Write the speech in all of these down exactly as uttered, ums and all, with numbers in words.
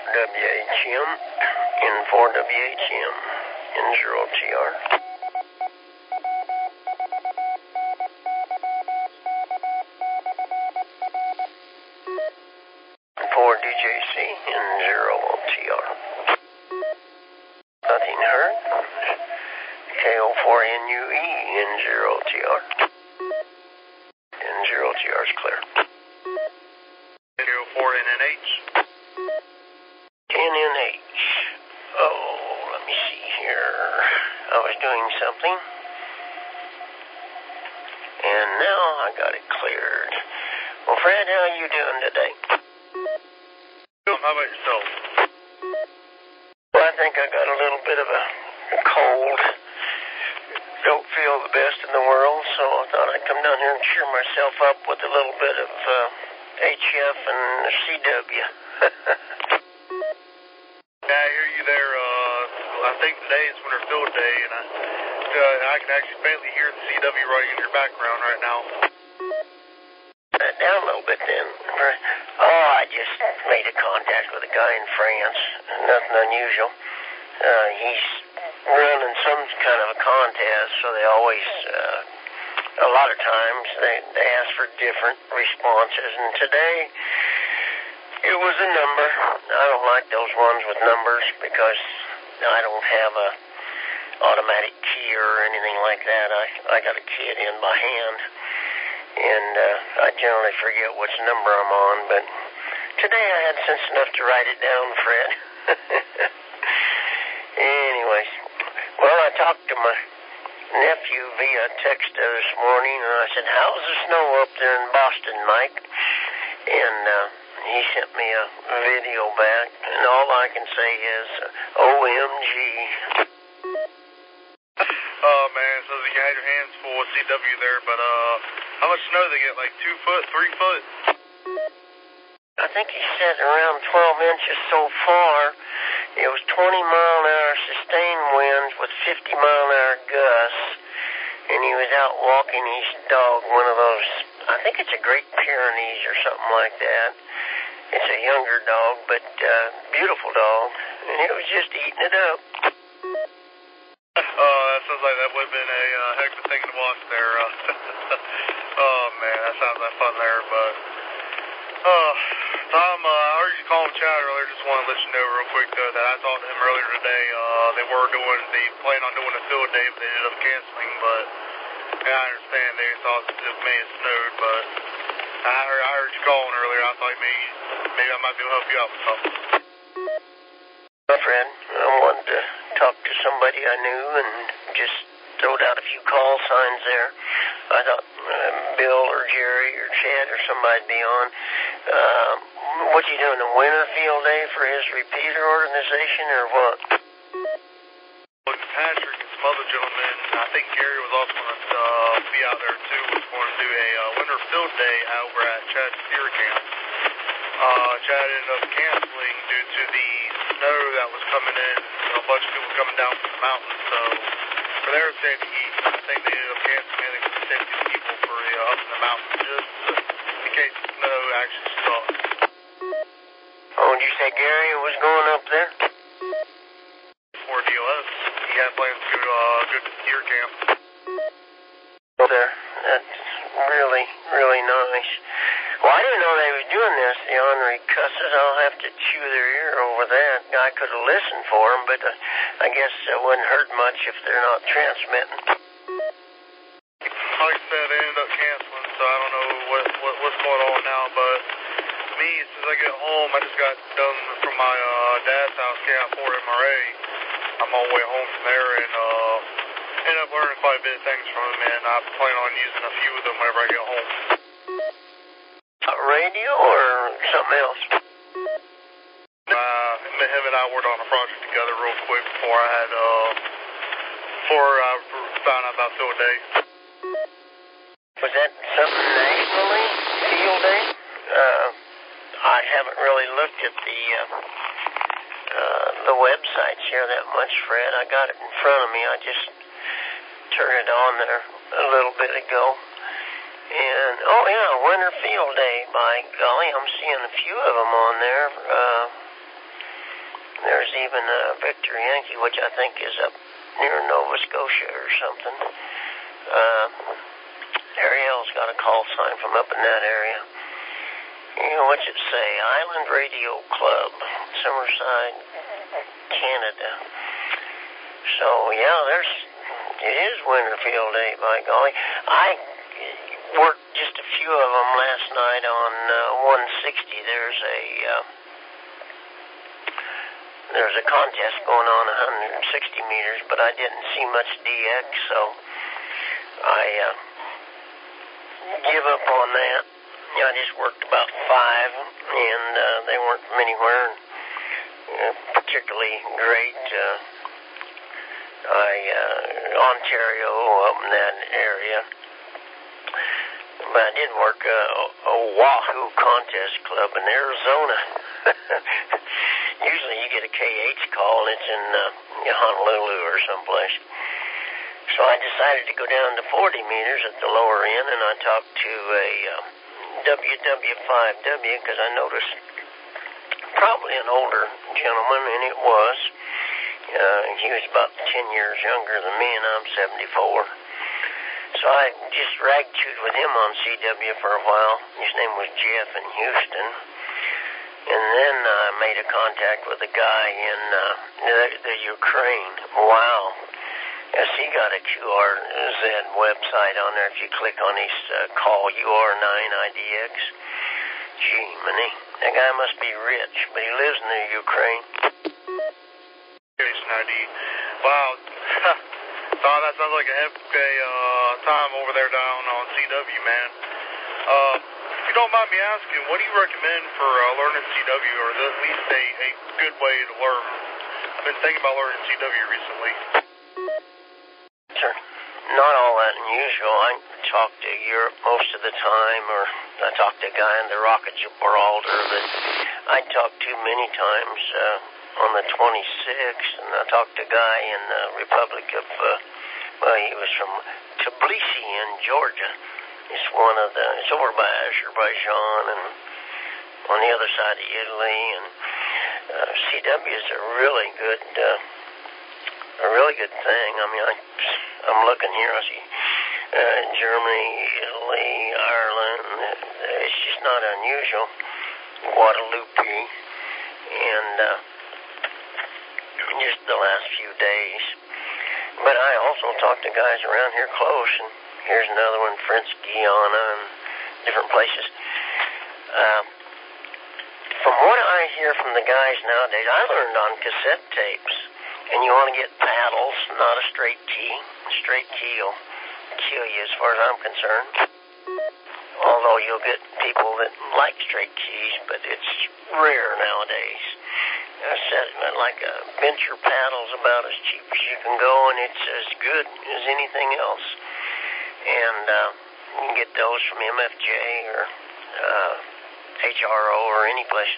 W H M in for W H M in zero T R. For D J C in zero T R. Nothing heard. K O four N U E in zero T R. In zero T R is clear. K O four N N H. N N H. Oh, let me see here. I was doing something. And now I got it cleared. Well, Fred, how are you doing today? How about yourself? Well, I think I got a little bit of a, a cold. Don't feel the best in the world, so I thought I'd come down here and cheer myself up with a little bit of uh, H F and C W. Yeah, I hear you there. Uh, I think today is Winter Field Day, and I, uh, I can actually faintly hear the C W right in your background right now. That down a little bit then. Oh, I just made a contact with a guy in France. Nothing unusual. Uh, he's running some kind of a contest, so they always, uh, a lot of times, they, they ask for different responses. And today, it was a number. I don't like those ones with numbers because I don't have a automatic key or anything like that. I, I got to key it in by hand. And uh, I generally forget which number I'm on, but today I had sense enough to write it down, Fred. Anyways, well, I talked to my nephew via text this morning, and I said, how's the snow up there in Boston, Mike? And uh, he sent me a video back, and all I can say is, O M G. Oh, man, so you had your hands full with C W there, but uh, how much snow did they get? Like two foot, three foot? I think he said around twelve inches so far. It was twenty mile an hour sustained winds with fifty mile an hour gusts, and he was out walking his dog, one of those, I think it's a Great Pyrenees or something like that. It's a younger dog, but uh, beautiful dog, and it was just eating it up. Oh, that sounds like that would have been a uh, heck of a thing to watch there. Uh, oh, man, that sounds like fun there, but... Uh, Tom, uh, I heard you calling Chad earlier. Just want to let you know real quick, though, that I talked to him earlier today. Uh, they were doing, they planned on doing a field day, but they ended up canceling, but... Yeah, I understand they thought it may have snowed, but... I heard, I heard you calling earlier. I thought maybe, maybe I might be able to help you out with something. My friend, I wanted to talk to somebody I knew and just throwed out a few call signs there. I thought uh, Bill or Jerry or Chad or somebody'd be on. Uh, what's he doing, a winter field day for his repeater organization or what? Patrick and some other gentlemen, I think Gary was also going to uh, be out there too, was going to do a uh, winter field day over at Chad's Deer Camp. Uh, Chad ended up canceling due to the snow that was coming in, you know, a bunch of people coming down from the mountains, so for their safety, I think they ended up canceling anything for the safety of the people for uh, up in the mountains, just in case the snow actually struck. Oh, did you say Gary was going up there? For D O S, he had plans to uh, go to the deer camp. Oh, there. That's really, really nice. Well, I didn't know they was doing this, the ornery cusses. I'll have to chew their ear over that. I could have listened for them, but uh, I guess it wouldn't hurt much if they're not transmitting. Like I said, they ended up canceling, so I don't know what, what what's going on now, but me, as soon as I get home, I just got done from my uh, dad's house, K I four M R A. I'm on my way home from there, and uh, ended up learning quite a bit of things from him, and I plan on using a few of them whenever I get home. A radio or something else? Uh, him and I worked on a project together real quick before I had, uh, before I found out about field day. Was that something nationally, field day? Uh, I haven't really looked at the uh, uh, the websites here that much, Fred. I got it in front of me. I just turned it on there a little bit ago. And, oh yeah, Winter Field Day, by golly, I'm seeing a few of them on there. Uh, even uh, Victor Yankee, which I think is up near Nova Scotia or something. Uh, Ariel's got a call sign from up in that area. You know, what's it say? Island Radio Club, Summerside, Canada. So, yeah, there's, it is Winterfield Day, by golly. I worked just a few of them last night on uh, one sixty. There's a, uh, there's a contest going on one hundred sixty meters, but I didn't see much D X, so I uh, give up on that. I just worked about five, and uh, they weren't from anywhere uh, particularly great. Uh, I, uh, Ontario, up in that area. But I did work uh, Oahu Contest Club in Arizona. Usually you get a K H call, and it's in uh, Honolulu or someplace. So I decided to go down to forty meters at the lower end, and I talked to a uh, W W five W because I noticed probably an older gentleman, and it was. Uh, he was about ten years younger than me, and I'm seventy-four. So I just rag-chewed with him on C W for a while. His name was Jeff in Houston. And then I uh, made a contact with a guy in uh, the, the Ukraine. Wow. Yes, he got a Q R Z website on there. If you click on his uh, call U R nine I D X. Gee, man, that guy must be rich, but he lives in the Ukraine. I D. Wow. Tom, that sounds like a epic uh, time over there down on C W, man. Uh, if you don't mind me asking, what do you recommend for uh, learning C W, or at least a, a good way to learn? I've been thinking about learning C W recently. Sure. Not all that unusual. I talk to Europe most of the time, or I talk to a guy in the Rock of Gibraltar that I talked to many times uh, on the twenty-sixth, and I talked to a guy in the Republic of, uh, well, he was from Tbilisi in Georgia. It's one of the, it's over by Azerbaijan and on the other side of Italy, and uh, C W is a really good, uh, a really good thing. I mean, I, I'm looking here, I see uh, Germany, Italy, Ireland. It's just not unusual. Guadalupe, and uh, just the last few days. But I also talked to guys around here close, and here's another one, French Guiana, and different places. Uh, from what I hear from the guys nowadays, I learned on cassette tapes, and you want to get paddles, not a straight key. A straight key will kill you as far as I'm concerned. Although you'll get people that like straight keys, but it's rare nowadays. I said, like a venture paddle's about as cheap as you can go, and it's as good as anything else. And uh, you can get those from M F J or uh, H R O or any place.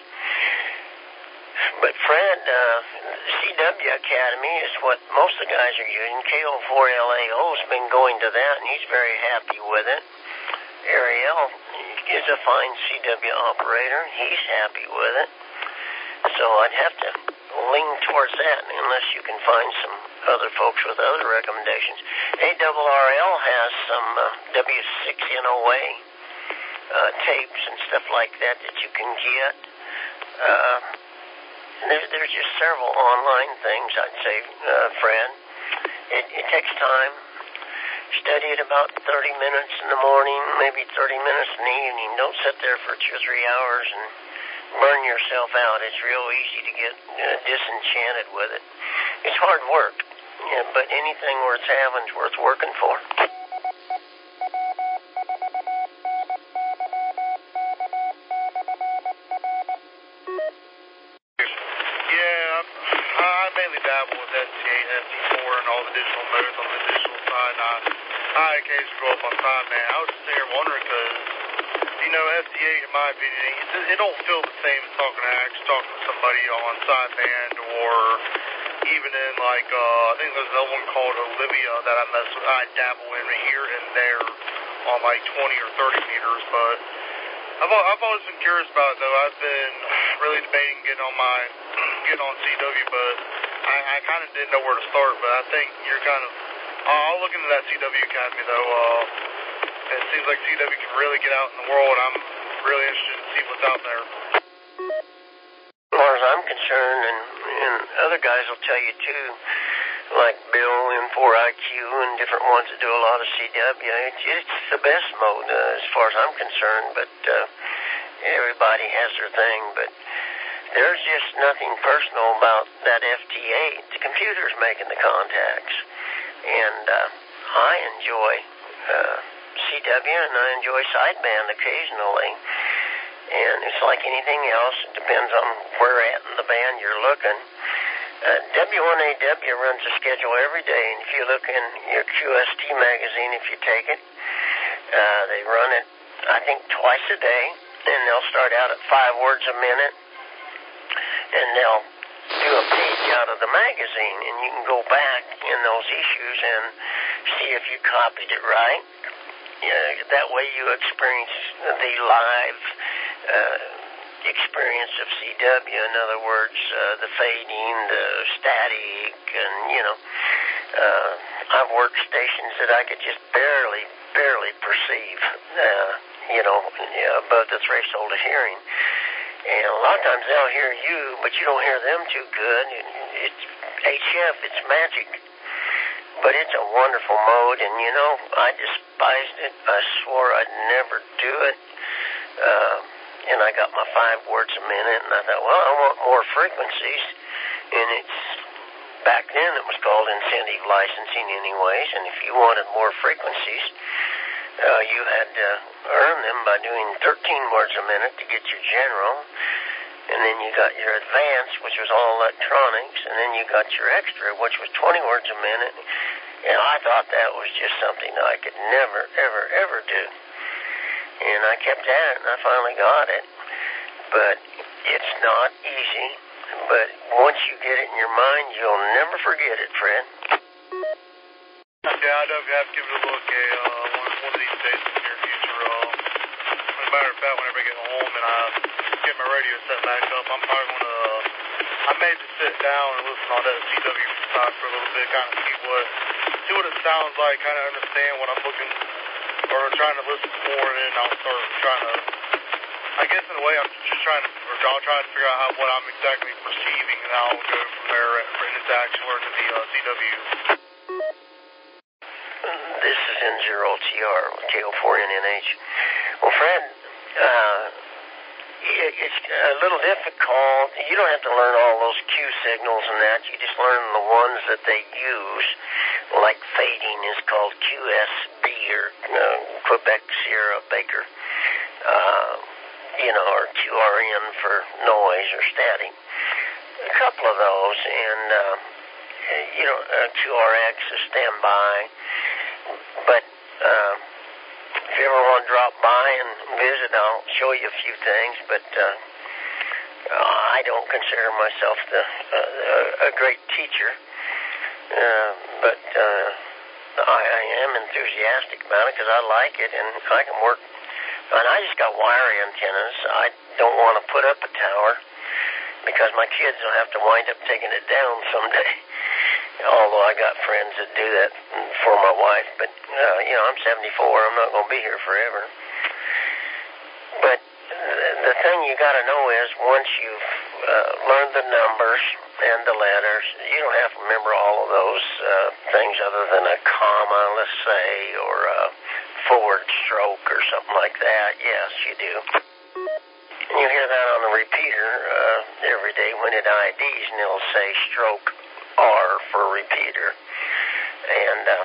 But Fred, uh, C W Academy is what most of the guys are using. K O four L A O's been going to that, and he's very happy with it. Ariel is a fine C W operator. He's happy with it. So I'd have to lean towards that unless you can find some other folks with other recommendations. A R R L has some uh, W six N O A uh, tapes and stuff like that that you can get. Uh, there, there's just several online things, I'd say, uh, Fred. It, it takes time. Study it about thirty minutes in the morning, maybe thirty minutes in the evening. Don't sit there for two or three hours and burn yourself out. It's real easy to get uh, disenchanted with it. It's hard work, yeah, but anything worth having is worth working for. Yeah, I mainly dabble with S T eight, S T four, and all the digital modes on the digital side. I, I occasionally go up on sideband. I was just there wondering because, you know, S T eight, in my opinion, it, it don't feel the same as talking to actually talking to somebody on sideband, or even in like uh, I think there's another one called Olivia that I mess with. I dabble in here and there on like twenty or thirty meters, but I've I've always been curious about it though. I've been really debating getting on my getting on C W, but I, I kind of didn't know where to start. But I think you're kind of. Uh, I'll look into that C W Academy though. Uh, it seems like C W can really get out in the world, and I'm really interested to see what's out there. As far as I'm concerned, and, and other guys will tell you too, like Bill M four I Q and different ones that do a lot of C W, it's, it's the best mode uh, as far as I'm concerned, but uh, everybody has their thing. But there's just nothing personal about that F T eight. The computer's making the contacts, and uh, I enjoy uh, C W, and I enjoy sideband occasionally. And it's like anything else. It depends on where at in the band you're looking. Uh, W one A W runs a schedule every day, and if you look in your Q S T magazine, if you take it, uh, they run it, I think, twice a day, and they'll start out at five words a minute, and they'll do a page out of the magazine, and you can go back in those issues and see if you copied it right. Yeah, that way you experience the live uh, experience of C W. In other words, uh, the fading, the static, and, you know, uh, I've worked stations that I could just barely, barely perceive, uh, you know, above the threshold of hearing. And a lot of times they'll hear you, but you don't hear them too good. It's H F, it's magic. But it's a wonderful mode, and, you know, I despised it. I swore I'd never do it. Uh, and I got my five words a minute, and I thought, well, I want more frequencies. And it's, back then it was called incentive licensing anyways, and if you wanted more frequencies, uh, you had to earn them by doing thirteen words a minute to get your general. And then you got your advance, which was all electronics, and then you got your extra, which was twenty words a minute. And I thought that was just something that I could never, ever, ever do. And I kept at it, and I finally got it. But it's not easy. But once you get it in your mind, you'll never forget it, Fred. Yeah, I definitely have to give it a look eh, uh, one, one of these days in the near future. Uh, as a matter of fact, whenever I get home and I get my radio set back up, I'm probably going to, uh, I may just sit down and listen on that C W side for a little bit, kind of see what, see what it sounds like, kind of understand what I'm looking, or trying to listen more, and then I'll start trying to, I guess in a way I'm just trying to, or I'll try to figure out how, what I'm exactly perceiving, and I'll go from there for into actually learning the uh, C W. This is N zero T R, K O four N N H. Well, Fred, uh, it, it's a little difficult. You don't have to learn all those Q signals and that. You just learn the ones that they use, like fading is called Q S B, or uh, Quebec Sierra Baker, uh, you know, or Q R N for noise or static. A couple of those, and, uh, you know, uh, Q R X is standby. But uh, if you ever want to drop by and visit, I'll show you a few things. But uh, I don't consider myself the, uh, a great teacher. Uh, but uh, I, I am enthusiastic about it because I like it, and I can work. And I just got wire antennas. I don't want to put up a tower because my kids will have to wind up taking it down someday. Although I got friends that do that for my wife, but, uh, you know, I'm seventy-four, I'm not going to be here forever. But the, the thing you got to know is once you've uh, learned the numbers and the letters, you don't have to remember all of those uh, things other than a comma, let's say, or a forward stroke or something like that. Yes, you do. And you hear that on the repeater uh, every day when it I Ds, and it'll say stroke R for repeater. And, uh,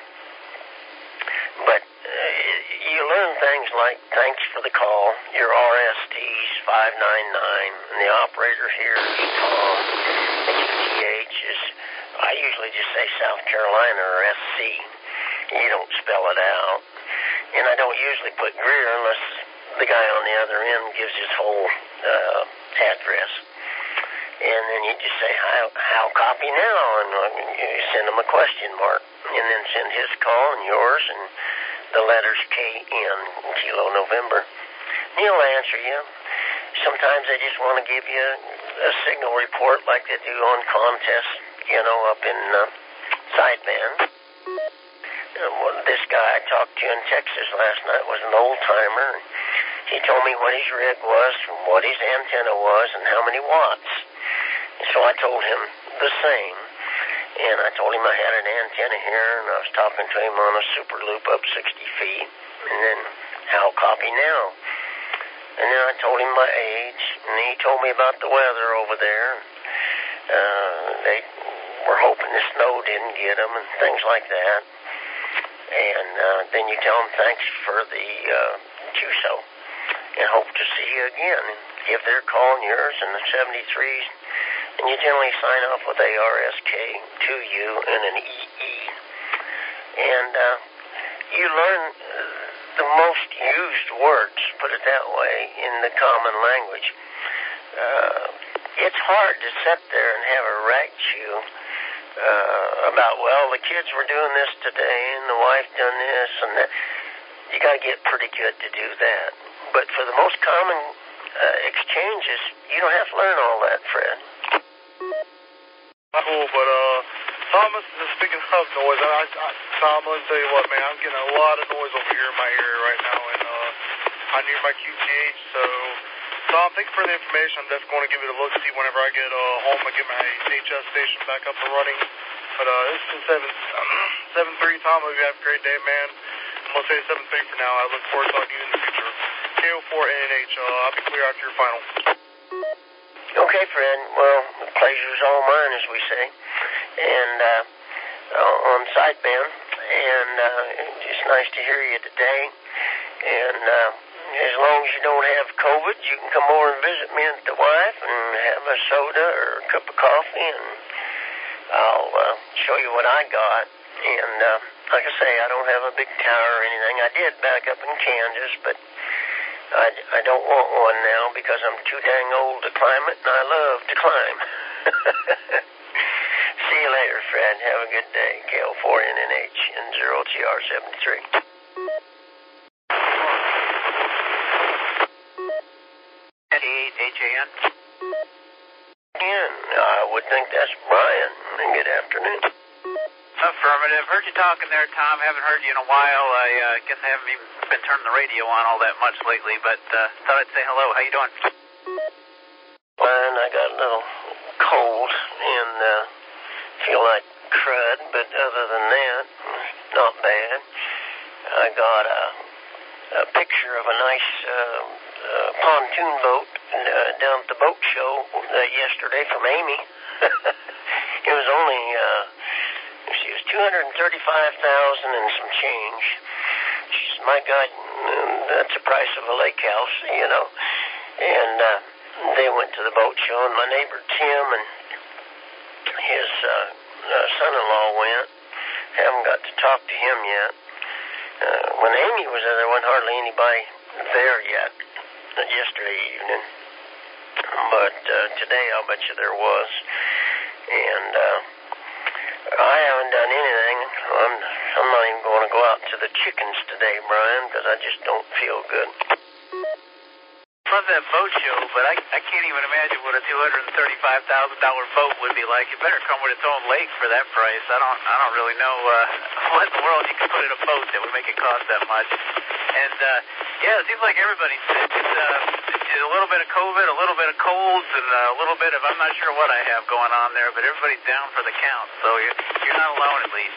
but uh, you learn things like thanks for the call, your R S T's five nine nine, and the operator here is Tom, and Q T H is, I usually just say South Carolina or S C. You don't spell it out. And I don't usually put Greer unless the guy on the other end gives his whole uh, address. And then you just say, how, how copy now? And you send him a question mark. And then send his call and yours and the letters K N, Kilo November. And he'll answer you. Sometimes they just want to give you a signal report like they do on contests, you know, up in uh, Sideband. Uh, well, this guy I talked to in Texas last night was an old-timer. He told me what his rig was, what his antenna was, and how many watts. So I told him the same. And I told him I had an antenna here, and I was talking to him on a super loop up sixty feet. And then, how copy now? And then I told him my age, and he told me about the weather over there. Uh, they were hoping the snow didn't get them and things like that. And uh, then you tell them thanks for the uh, Q S O and hope to see you again. And if they're calling yours in the seventy-threes, and you generally sign off with A R S K, two U, and an E E. And uh, you learn the most used words, put it that way, in the common language. Uh, it's hard to sit there and have a rag chew uh, about, well, the kids were doing this today, and the wife done this, and that. You got to get pretty good to do that. But for the most common uh, exchanges, you don't have to learn all that, Fred. Cool, but uh, Thomas, speaking of noise, I, I, Tom, let me tell you what, man, I'm getting a lot of noise over here in my area right now, and uh, I'm near my Q T H, so Tom, thanks for the information. I'm definitely going to give it a look, see whenever I get uh, home and get my H S station back up and running. But uh, this is seven seven three, Tom. Hope you have a great day, man. I'm going to say seven three for now. I look forward to talking to you in the future. K O four N N H, uh, I'll be clear after your final. Okay, Fred. Well, the pleasure's all mine, as we say. And uh, on Sideband. And uh, it's nice to hear you today. And uh, as long as you don't have COVID, you can come over and visit me and the wife and have a soda or a cup of coffee, and I'll uh, show you what I got. And uh, like I say, I don't have a big tower or anything. I did back up in Kansas, but I, I don't want one now because I'm too dang old to climb it, and I love to climb. See you later, Fred. Have a good day. K O four N N H and zero T R seventy-three. eight H A N. Again, I would think that's Brian. Good afternoon. Affirmative. Heard you talking there, Tom. Haven't heard you in a while. I uh, guess I haven't even been turning the radio on all that much lately, but uh, thought I'd say hello. How you doing? Fine. I got a little cold and uh, feel like crud, but other than that, not bad. I got a, a picture of a nice uh, uh, pontoon boat uh, down at the boat show uh, yesterday from Amy. It was only... Uh, She was two hundred thirty-five thousand dollars and some change. She said, my God, that's the price of a lake house, you know. And uh, they went to the boat show, and my neighbor Tim and his uh, uh, son-in-law went. Haven't got to talk to him yet. Uh, when Amy was there, there wasn't hardly anybody there yet, yesterday evening. But uh, today, I'll bet you there was. And... Uh, I haven't done anything. I'm, I'm not even going to go out to the chickens today, Brian, because I just don't feel good. Love that boat show, but I, I can't even imagine what a two hundred thirty-five thousand dollars boat would be like. It better come with its own lake for that price. I don't I don't really know uh, what in the world you could put in a boat that would make it cost that much. And, uh, yeah, it seems like everybody's sick. It's, uh, it's a little bit of COVID, a little bit of colds, and a little bit of, I'm not sure what I have going on there, but everybody's down for the count, so you're, you're not alone at least.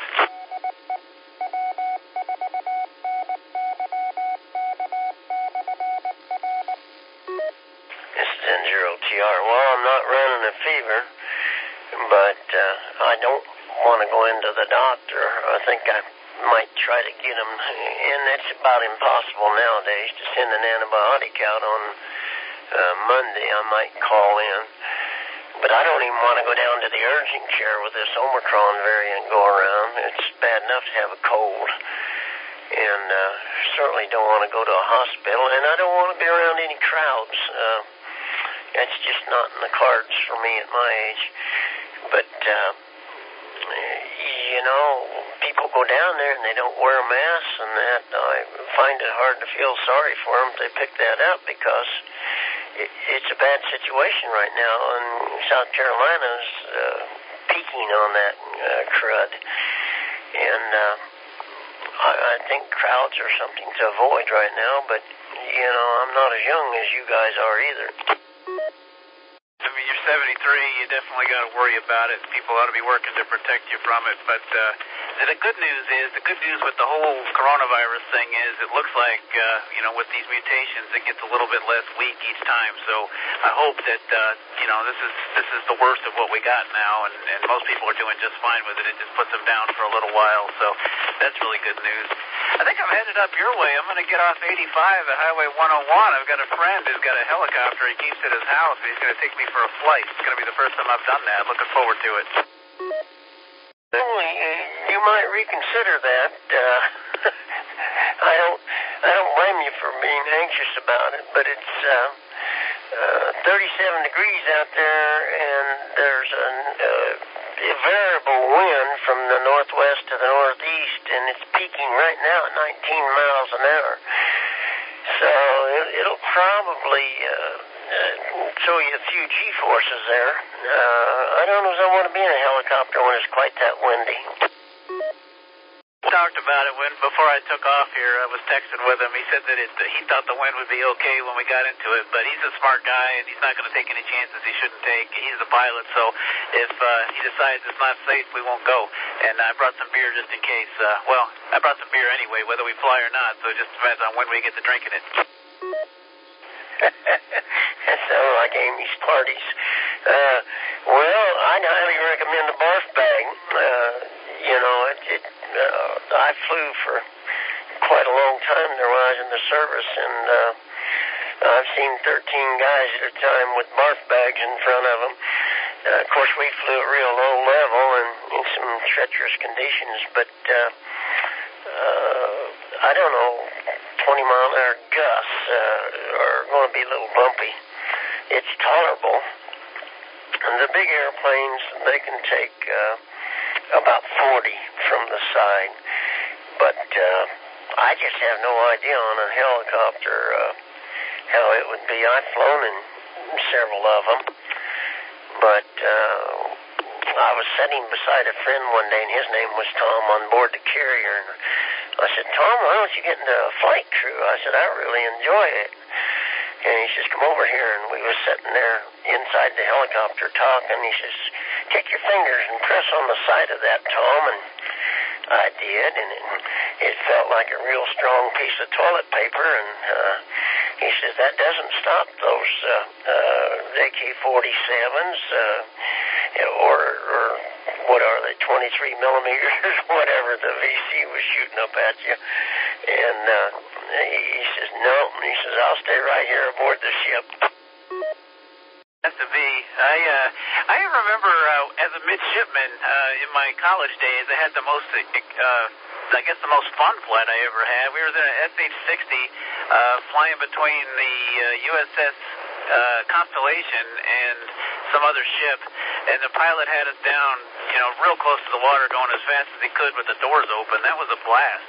This is N zero T R. Well, I'm not running a fever, but uh, I don't want to go into the doctor. I think I might try to get him, and it's about impossible nowadays to send an antibiotic out on uh, Monday. I might call in, but I don't even want to go down to the urgent care with this Omicron variant go around. It's bad enough to have a cold, and uh, certainly don't want to go to a hospital, and I don't want to be around any crowds. Uh, that's just not in the cards for me at my age. But, uh, you know, people go down there and they don't wear masks, and that I find it hard to feel sorry for them if they pick that up, because it, it's a bad situation right now, and South Carolina's uh, peaking on that uh, crud. And uh, I, I think crowds are something to avoid right now, but, you know, I'm not as young as you guys are either. I mean, you're seventy-three, you definitely got to worry about it. People ought to be working to protect you from it. But uh, the good news is, the good news with the whole coronavirus thing is it looks like, uh, you know, with these mutations, it gets a little bit less weak each time. So I hope that, uh, you know, this is this is the worst of what we got now, and, and most people are doing just fine with it. It just puts them down for a little while. So that's really good news. I think I'm headed up your way. I'm going to get off eighty-five at Highway one oh one. I've got a friend who's got a helicopter he keeps at his house, and he's going to take me for a flight. It's going to be the first time I've done that. Looking forward to it. Well, you might reconsider that. Uh, I don't, I don't blame you for being anxious about it, but it's uh, uh, thirty-seven degrees out there, and there's a uh, variable wind from the northwest to the northeast, and it's peaking right now at nineteen miles an hour. So it, it'll probably uh, uh, show you a few G-forces there. Uh, I don't know if I want to be in a helicopter when it's quite that windy. We talked about it when before I took off here. I was texting with him. He said that it, he thought the wind would be okay when we got into it, but he's a smart guy and he's not going to take any chances he shouldn't take. He's the pilot, so if uh, he decides it's not safe, we won't go. And I brought some beer just in case. Uh, well, I brought some beer anyway, whether we fly or not, so it just depends on when we get to drinking it. That sounds like Amy's parties. Uh, well, I'd highly recommend the barf bag. Uh, you know, it, it uh, I flew for quite a long time there when I was in the service, and uh, I've seen thirteen guys at a time with barf bags in front of them. Uh, of course, we flew at real low level and in some treacherous conditions, but uh, uh, I don't know, twenty mile an hour gusts uh, are going to be a little bumpy. It's tolerable. And the big airplanes, they can take uh, about forty from the side, but uh, I just have no idea on a helicopter uh, how it would be. I've flown in several of them, but uh, I was sitting beside a friend one day, and his name was Tom, on board the carrier, and I said, Tom, why don't you get into a flight crew? I said, I really enjoy it. And he says, come over here. And we was sitting there inside the helicopter talking. He says, take your fingers and press on the side of that, Tom. And I did, and it, it felt like a real strong piece of toilet paper. And uh, he says, that doesn't stop those uh, uh, A K forty-sevens uh, or, or what are they, twenty-three millimeters, whatever the V C was shooting up at you. And uh, he, he says, no. And he says, I'll stay right here aboard the ship. Has to be. I uh, I remember uh, as a midshipman uh, in my college days, I had the most, uh, I guess, the most fun flight I ever had. We were in an S H sixty uh, flying between the uh, U S S uh, Constellation and some other ship, and the pilot had us down, you know, real close to the water, going as fast as he could with the doors open. That was a blast.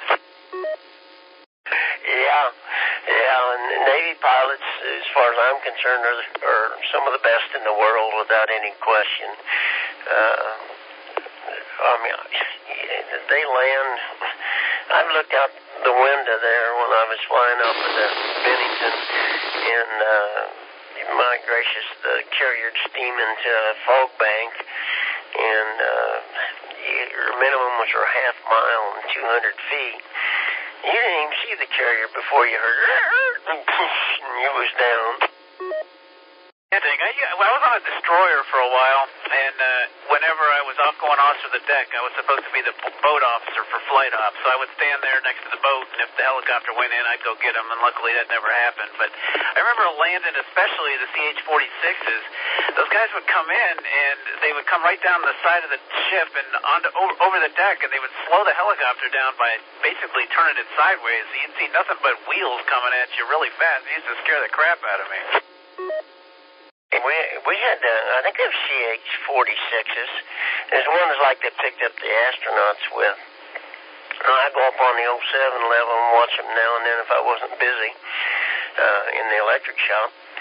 Yeah, yeah, and Navy pilots, as far as I'm concerned, are, are some of the best in the world without any question. Uh, I mean, they land. I've looked out the window there when I was flying up at the Bennington, and uh, my gracious, the carrier'd steam into a fog bank, and uh, your minimum was a half mile and two hundred feet. You didn't even see the carrier before you heard and you was down. I, I was on a destroyer for a while, and uh, whenever I was off going off to the deck, I was supposed to be the boat officer for flight ops, so I would stand there next to the boat, and if the helicopter went in, I'd go get him, and luckily that never happened. But I remember landing, especially the C H forty-sixes, those guys would come in, and they would come right down the side of the ship and onto, over, over the deck, and they would slow the helicopter down by basically turning it sideways, so you'd see nothing but wheels coming at you really fast. It used to scare the crap out of me. We we had, uh, I think they were C H forty-sixes. There's ones like they picked up the astronauts with. I go up on the oh seven level and watch them now and then if I wasn't busy uh, in the electric shop.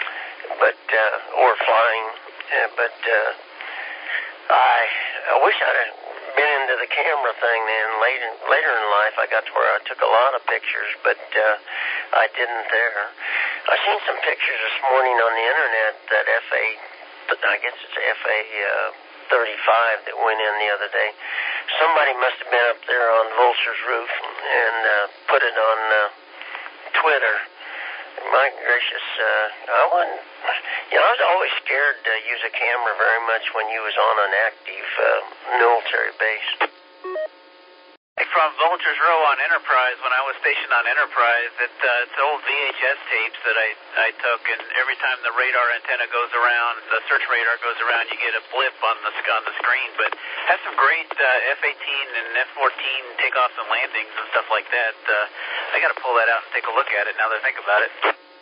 but uh, or flying. Uh, but uh, I I wish I'd have been into the camera thing then. Later later in life, I got to where I took a lot of pictures, but uh, I didn't there. I seen some pictures this morning on the internet that F A, I guess it's F A uh, thirty-five that went in the other day. Somebody must have been up there on Vulture's roof and uh, put it on uh, Twitter. My gracious, uh, I wasn't, you know, I was always scared to use a camera very much when you was on an active uh, military base. From Vulture's Row on Enterprise, when I was stationed on Enterprise, it, uh, it's old V H S tapes that I, I took, and every time the radar antenna goes around, the search radar goes around, you get a blip on the on the screen. But has some great uh, F eighteen and F fourteen takeoffs and landings and stuff like that. Uh, I got to pull that out and take a look at it now that I think about it.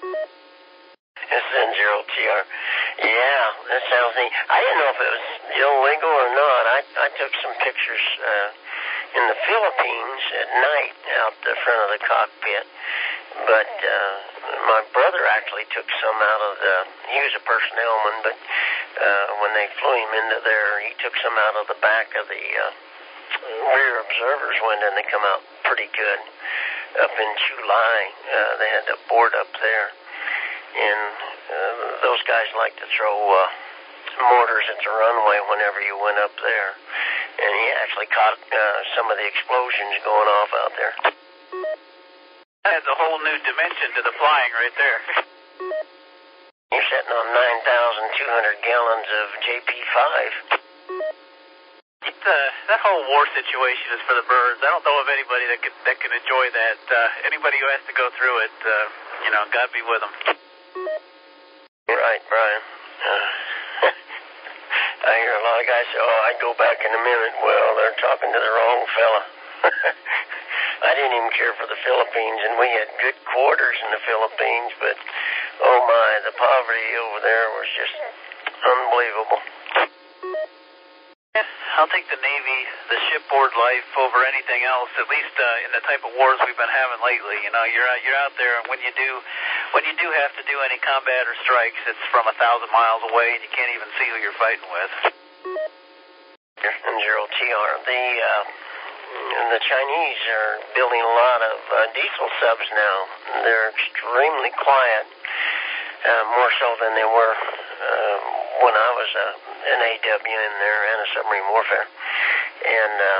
S N zero T R. Yeah, that sounds neat. I didn't know if it was illegal or not. I, I took some pictures uh, in the Philippines at night out the front of the cockpit. But uh, my brother actually took some out of the, he was a personnelman, but uh, when they flew him into there, he took some out of the back of the uh, rear observer's window, and they come out pretty good. Up in Chulai, uh, they had to board up there. And uh, those guys like to throw uh, mortars at the runway whenever you went up there. And he actually caught uh, some of the explosions going off out there. That adds a whole new dimension to the flying right there. You're sitting on nine thousand two hundred gallons of J P five. It, uh, that whole war situation is for the birds. I don't know of anybody that can, that can enjoy that. Uh, anybody who has to go through it, uh, you know, God be with them. Right, Brian. Uh, I hear a lot of guys say, oh, I'd go back in a minute. Well, they're talking to the wrong fella. I didn't even care for the Philippines, and we had good quarters in the Philippines, but, oh my, the poverty over there was just unbelievable. I'll take the Navy, the shipboard life over anything else, at least uh, in the type of wars we've been having lately. You know, you're out, you're out there, and when you do, when you do have to do any combat or strikes, it's from a thousand miles away, and you can't even see who you're fighting with. And zero T R. The uh, the Chinese are building a lot of uh, diesel subs now. They're extremely quiet, uh, more so than they were uh, when I was uh, an A W in there, anti-submarine warfare. And uh,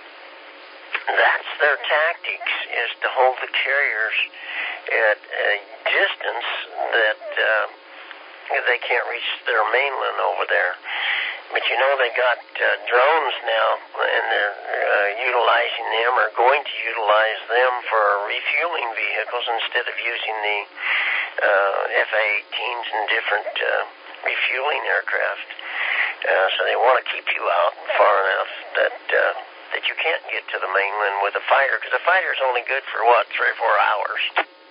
that's their tactics, is to hold the carriers at a distance that uh, they can't reach their mainland over there. But you know, they got uh, drones now, and they're uh, utilizing them, or going to utilize them for refueling vehicles instead of using the uh, F A eighteens and different uh, refueling aircraft. Uh, so they want to keep you out far enough that uh, that you can't get to the mainland with a fighter, because a fighter is only good for, what, three or four hours.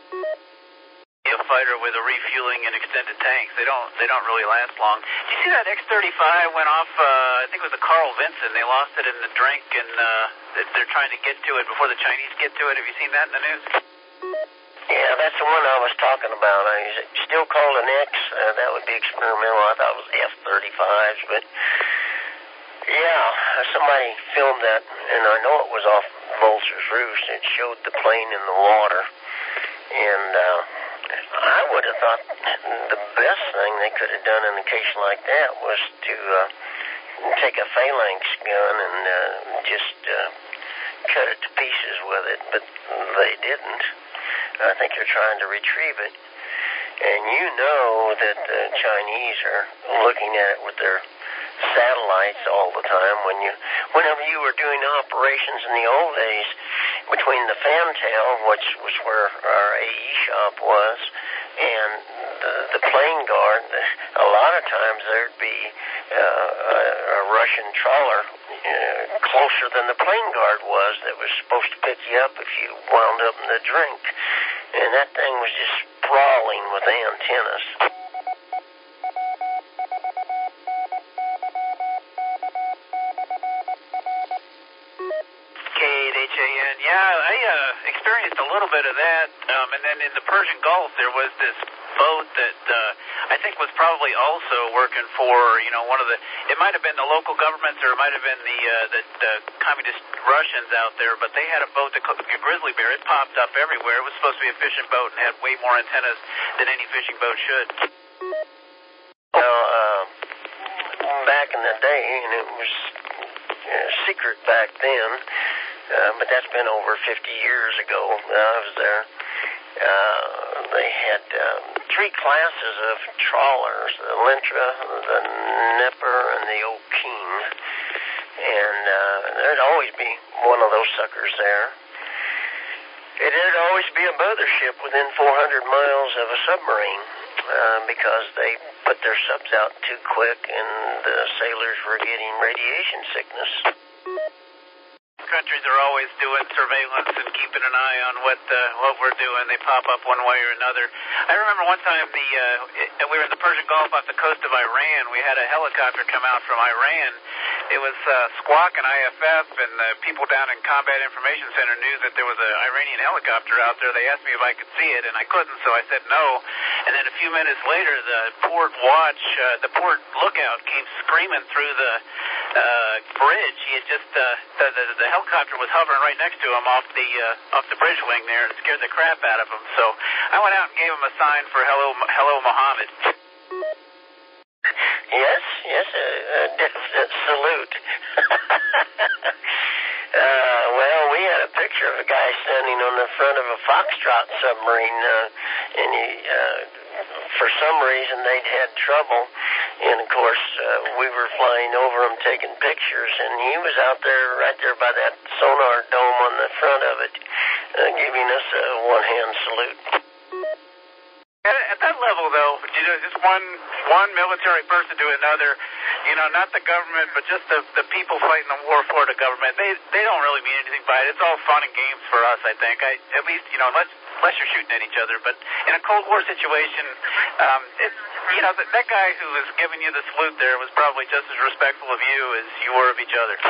A fighter with a refueling and extended tanks, they don't they don't really last long. Did you see that X thirty-five went off, uh, I think it was the Carl Vinson, they lost it in the drink, and uh, they're trying to get to it before the Chinese get to it. Have you seen that in the news? Yeah, that's the one I was talking about. Uh, is it still called an X? Uh, that would be experimental. I thought it was F thirty-fives, but yeah, somebody filmed that, and I know it was off Vulture's Roost. It showed the plane in the water, and uh, I would have thought the best thing they could have done in a case like that was to uh, take a phalanx gun and uh, just uh, cut it to pieces with it, but they didn't. I think they're trying to retrieve it. And you know that the Chinese are looking at it with their satellites all the time. When you, whenever you were doing operations in the old days, between the fantail, which was where our A E shop was, and the, the plane guard, a lot of times there'd be uh, a, a Russian trawler uh, closer than the plane guard was that was supposed to pick you up if you wound up in the drink. And that thing was just sprawling with antennas. K eight H A N, yeah, I uh, experienced a little bit of that, um, and then in the Persian Gulf there was this boat that uh, I think was probably also working for, you know, one of the, it might have been the local governments or it might have been the, uh, the, the communist Russians out there, but they had a boat that called the Grizzly Bear. It popped up everywhere. It was supposed to be a fishing boat and had way more antennas than any fishing boat should. Well, uh, back in the day, and it was uh, secret back then, uh, but that's been over fifty years ago. I was there. Uh, they had um, three classes of trawlers, the Lintra, the Nipper, and the O'Keen. And uh, there'd always be one of those suckers there. And there'd always be a mothership within four hundred miles of a submarine uh, because they put their subs out too quick and the sailors were getting radiation sickness. Countries are always doing surveillance and keeping an eye on what uh, what we're doing. They pop up one way or another. I remember one time the uh, we were in the Persian Gulf off the coast of Iran. We had a helicopter come out from Iran. It was uh, Squawk and I F F, and the people down in Combat Information Center knew that there was an Iranian helicopter out there. They asked me if I could see it, and I couldn't, so I said no. And then a few minutes later, the port watch, uh, the port lookout came screaming through the uh, bridge. He had just, uh, the, the, the helicopter was hovering right next to him off the uh, off the bridge wing there and scared the crap out of him. So I went out and gave him a sign for hello, hello, Muhammad. Yes, yes, a, a definite salute. uh, well, we had a picture of a guy standing on the front of a Foxtrot submarine, uh, and he, uh, for some reason they'd had trouble, and of course uh, we were flying over him taking pictures, and he was out there, right there by that sonar dome on the front of it, uh, giving us a one-hand salute. At, at that level, though, you know, just one one military person to another, you know, not the government, but just the the people fighting the war for the government. They they don't really mean anything by it. It's all fun and games for us, I think. I at least, you know, unless unless you're shooting at each other. But in a Cold War situation, um, it's you know that that guy who was giving you the salute there was probably just as respectful of you as you were of each other.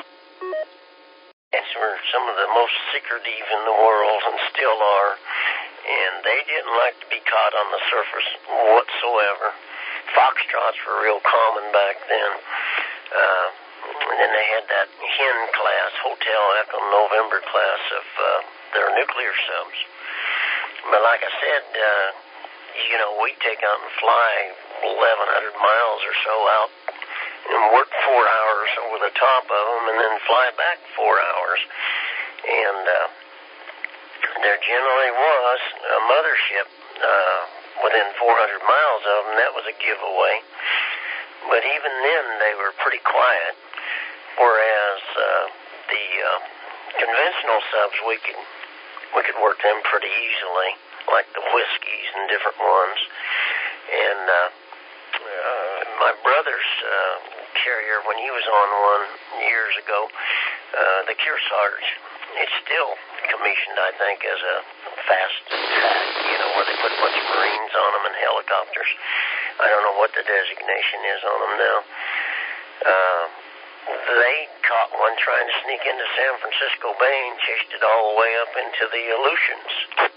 Yes, we're some of the most secretive in the world, and still are. And they didn't like to be caught on the surface whatsoever. Foxtrots were real common back then. Uh, and then they had that Hen class, Hotel Echo November class of uh, their nuclear subs. But like I said, uh, you know, we take out and fly eleven hundred miles or so out and work four hours over the top of them and then fly back four hours. And uh, there generally was a mothership uh, within four hundred miles of them. That was a giveaway. But even then, they were pretty quiet. Whereas uh, the uh, conventional subs, we could we could work them pretty easily, like the Whiskies and different ones. And uh, uh, my brother's uh, carrier, when he was on one years ago, uh, the Kearsarge, it's still commissioned, I think, as a fast attack, you know, where they put a bunch of Marines on them and helicopters. I don't know what the designation is on them now. Uh, they caught one trying to sneak into San Francisco Bay and chased it all the way up into the Aleutians.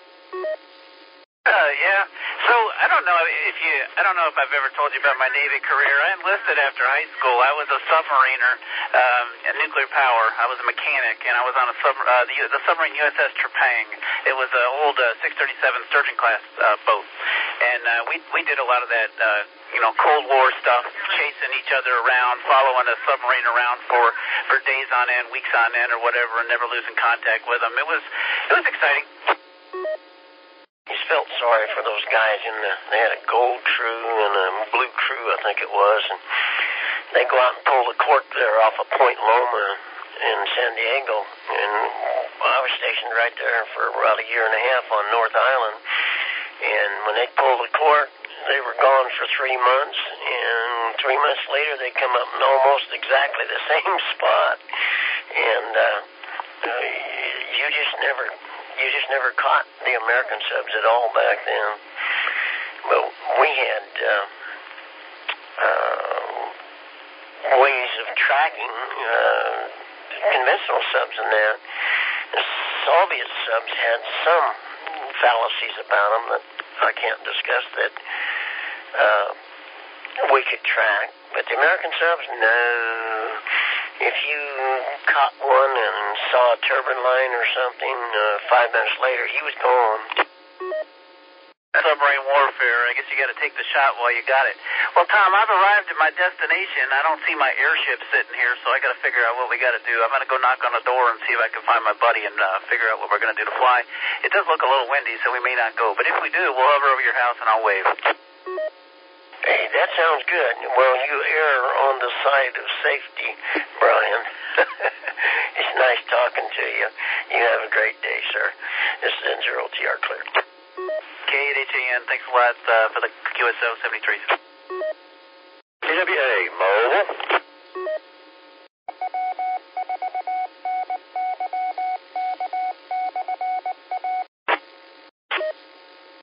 Uh, yeah. So I don't know if you, I don't know if I've ever told you about my Navy career. I enlisted after high school. I was a submariner, um, at nuclear power. I was a mechanic, and I was on a sub, uh, the, the submarine U S S Trepang. It was an old uh, six thirty-seven Sturgeon class uh, boat, and uh, we we did a lot of that, uh, you know, Cold War stuff, chasing each other around, following a submarine around for for days on end, weeks on end, or whatever, and never losing contact with them. It was it was exciting. You felt sorry for those guys in the, they had a gold crew and a blue crew, I think it was, and they go out and pull the cork there off of Point Loma in San Diego, and I was stationed right there for about a year and a half on North Island, and when they pulled the cork, they were gone for three months, and three months later they come up in almost exactly the same spot, and uh, you just never... You just never caught the American subs at all back then. But we had uh, uh, ways of tracking uh, conventional subs in that. The Soviet subs had some fallacies about them that I can't discuss that uh, we could track. But the American subs, no. If you caught one and saw a turbine line or something, uh, five minutes later, he was gone. Submarine warfare. I guess you got to take the shot while you got it. Well, Tom, I've arrived at my destination. I don't see my airship sitting here, so I got to figure out what we got to do. I'm going to go knock on the door and see if I can find my buddy and uh, figure out what we're going to do to fly. It does look a little windy, so we may not go. But if we do, we'll hover over your house and I'll wave. Hey, that sounds good. Well, you err on the side of safety, Brian. It's nice talking to you. You have a great day, sir. This is N zero T R clear. K eight H A N, thanks a lot uh, for the Q S O seventy-three. T W A, mobile.